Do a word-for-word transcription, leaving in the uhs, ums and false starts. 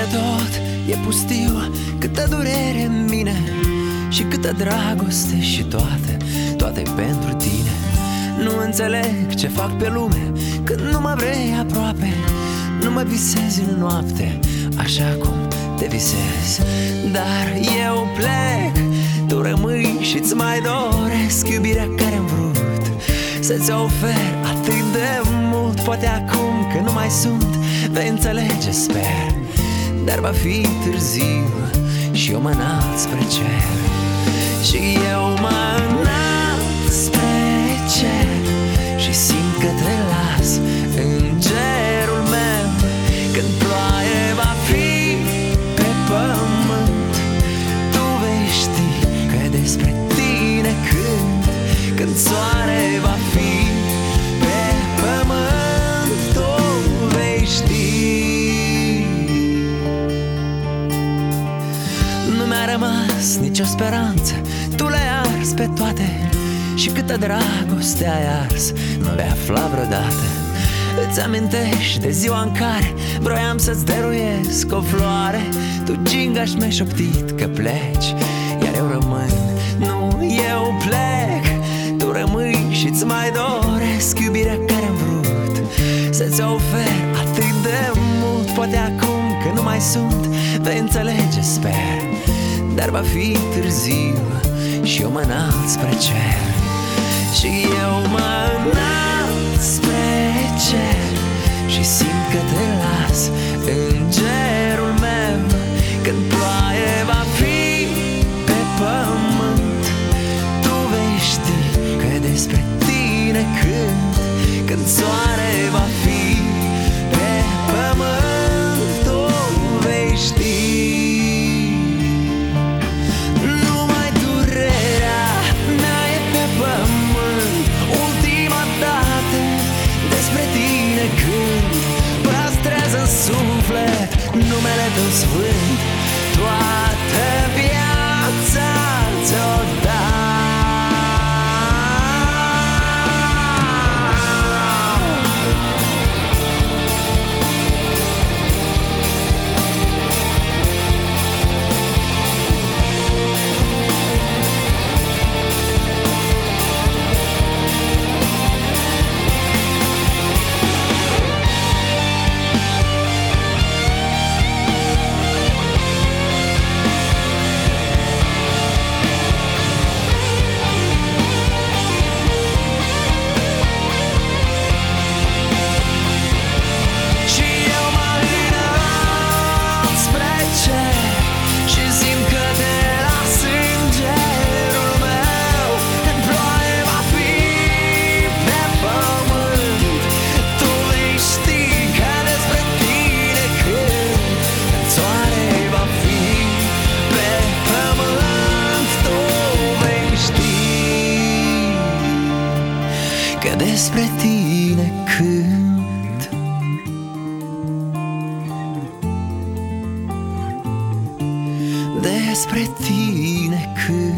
e tot, e pustiu, câtă durere în mine și câtă dragoste și toate, toate pentru tine. Nu înțeleg ce fac pe lume când nu mă vrei aproape. Nu mă visezi în noapte așa cum te visez. Dar eu plec, tu rămâi și-ți mai doresc iubirea care-am vrut să-ți ofer atât de mult. Poate acum că nu mai sunt, vei înțelege, sper. Dar va fi târziu și eu mă înalt spre cer. Și eu mă înalt spre cer și simt că te las în cerul meu. Când ploaie va fi pe pământ, tu vei ști că despre tine cânt. Când soare va fi pe pământ, tu vei ști. Nu mi-a rămas nicio speranță, tu le-ai ars pe toate. Și câtă dragoste ai ars, nu vei afla vreodată. Îți amintești de ziua în care vroiam să-ți dăruiesc o floare. Tu gingaș mi-ai șoptit că pleci, iar eu rămân. Nu, eu plec, tu rămâi și-ți mai doresc iubirea care-am vrut să-ți ofer atât de mult. Poate acum că nu mai sunt, vei înțelege, sper. Dar va fi târziu și eu mă înalt spre cer. Și eu mă înalt spre cer și simt că te las în cerul meu. Când ploaie va fi pe pământ, tu vei ști că despre tine cânt. Când soare va fi pe pământ, tu vei ști. Numai durerea mea e pe pământ, ultima dată despre tine cânt. Păstrează în suflet numele tău sfânt, toată viața ți-o dau. Că despre tine cânt. Despre tine cânt.